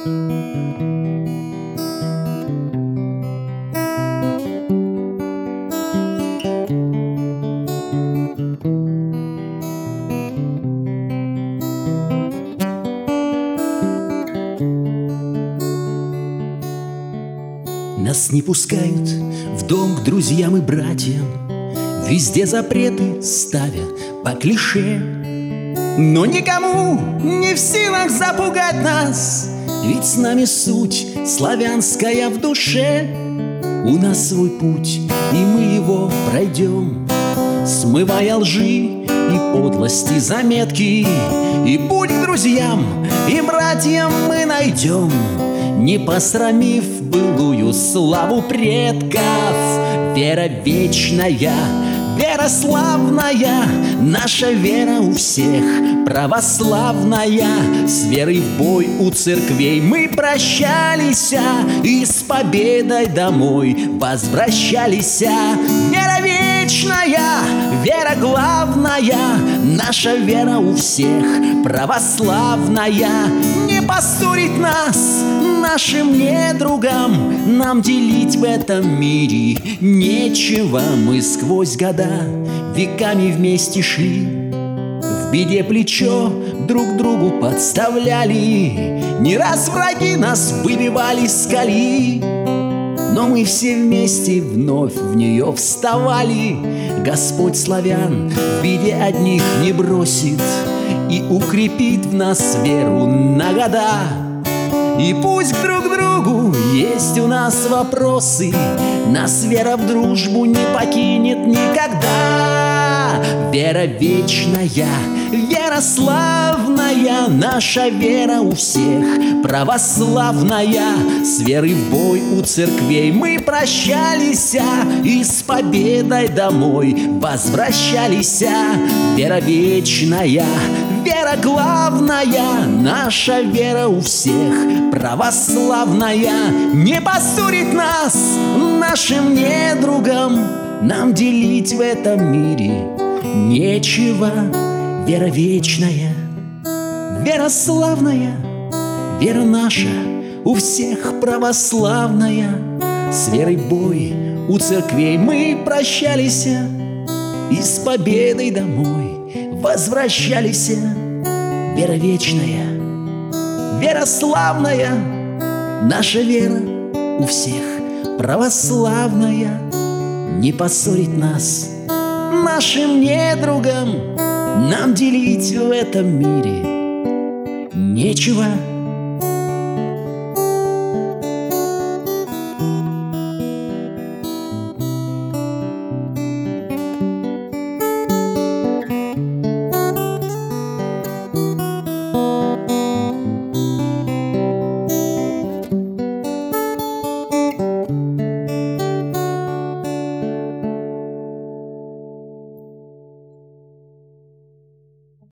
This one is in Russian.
Нас не пускают в дом к друзьям и братьям, везде запреты ставя по клише. Но никому не в силах запугать нас, ведь с нами суть славянская в душе. У нас свой путь, и мы его пройдем, смывая лжи и подлости заметки. И путь к друзьям и братьям мы найдем, не посрамив былую славу предков. Вера вечная, вера славная, наша вера у всех православная. С верой в бой у церквей мы прощались, и с победой домой возвращались. Вера вечная, вера главная, наша вера у всех православная. Не поссорить нас нашим недругам, нам делить в этом мире нечего. Мы сквозь года веками вместе шли, в беде плечо друг другу подставляли. Не раз враги нас выбивали с колеи, но мы все вместе вновь в нее вставали. Господь славян в беде одних не бросит и укрепит в нас веру на года. И пусть друг к другу есть у нас вопросы, нас вера в дружбу не покинет никогда. Вера вечная, вера славная, наша вера у всех православная. С верой в бой у церквей мы прощались, и с победой домой возвращались. Вера вечная, вера главная, наша вера у всех православная. Не поссорит нас нашим недругам, нам делить в этом мире нечего. Вера вечная, вера славная, вера наша у всех православная. С верой в бой у церквей мы прощались, и с победой домой возвращались. Вера вечная, вера славная, наша вера у всех православная. Не поссорить нас нашим недругам, нам делить в этом мире нечего.